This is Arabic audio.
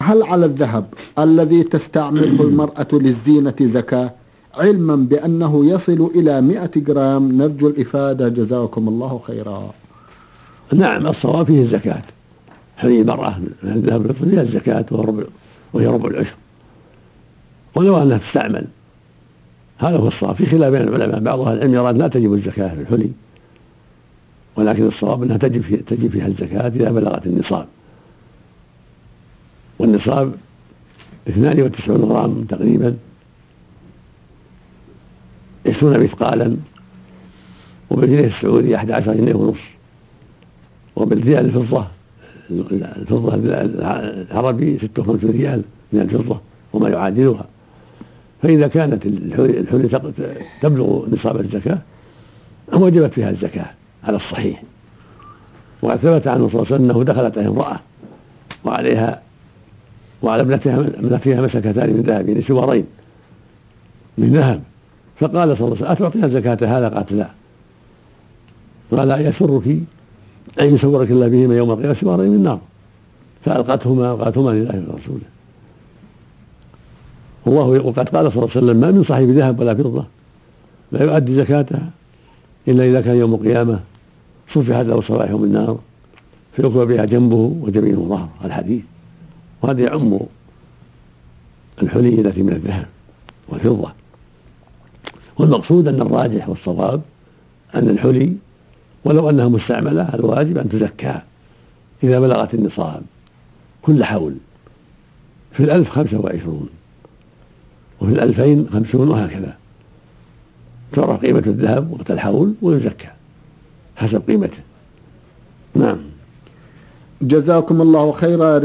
هل على الذهب الذي تستعمله المرأة للزينة زكاة، علما بأنه يصل إلى 100 جرام؟ نرجو الإفادة جزاكم الله خيرا. نعم، الصواب فيه الزكاة. حلي المرأة من الذهب والفضة فيها الزكاة وهي ربع العشر، ولو أنها تستعمل. هذا هو الصواب، في خلاف بين العلماء، بعض أهل العلم يرى لا تجب الزكاة في الحلي، ولكن الصواب أنها تجب فيها الزكاة إذا بلغت النصاب، والنصاب 92 غرام تقريبا، 20 مثقالا، وبالجنيه السعودي 11 جنيه ونصف، وبالريال الفضة العربي 56 ريال من الفضة وما يعادلها. فإذا كانت الحلي تبلغ نصاب الزكاة وجبت فيها الزكاة على الصحيح. وقد ثبت عنه صلى الله عليه وسلم أنه دخلت عليه امرأة وعليها وعلى ابنتها مسكتان من ذهب، يعني سوارين من ذهب، فقال صلى الله عليه وسلم: أتعطيها زكاة هذا؟ قالت: لا. قال: أيسرك أن يسورك الله بهما يوم القيامة سوارين من نار؟ فألقتهما وقالتهما لله ورسوله. وقد قال صلى الله عليه وسلم: ما من صاحب ذهب ولا فضة لا يؤدي زكاتها إلا إذا كان يوم القيامة صفحت له صفائح من نار فيكوى بها جنبه وجبينه ظهره. الحديث. وهذا يعم الحلي التي من الذهب والفضة. والمقصود أن الراجح والصواب أن الحلي ولو أنها مستعملة الواجب أن تزكى إذا بلغت النصاب كل حول، في 1000 25، وفي 2000 50، وهكذا تعرف قيمة الذهب وقت الحول ويزكى حسب قيمته. نعم. جزاكم الله خيرا.